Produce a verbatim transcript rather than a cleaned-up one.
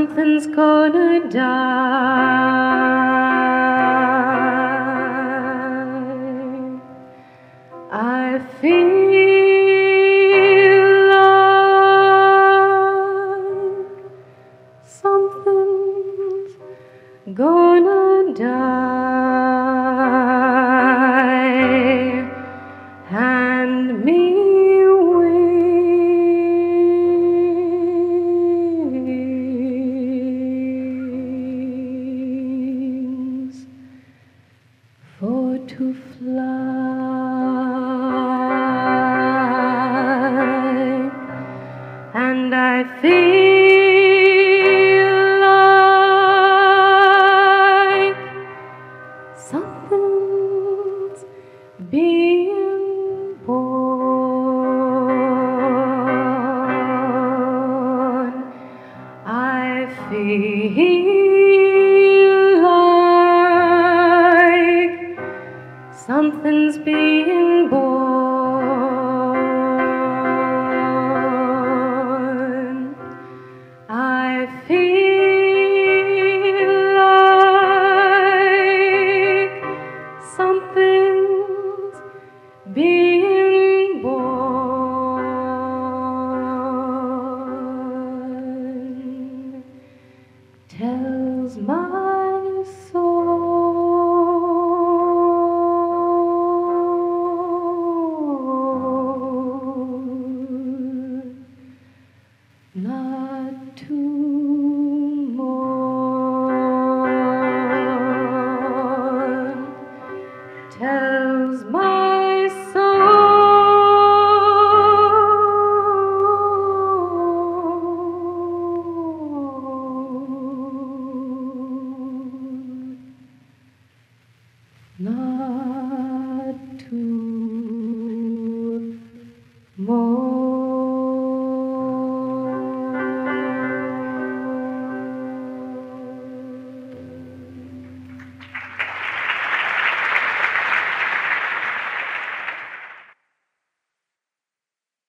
something's gonna die. I feel like something's gonna die. Hand me wings for to fly, and I feel like something's being born. I feel like something's being born. I feel like something's being born. Tells my soul not to mourn. Tells my soul not to mourn.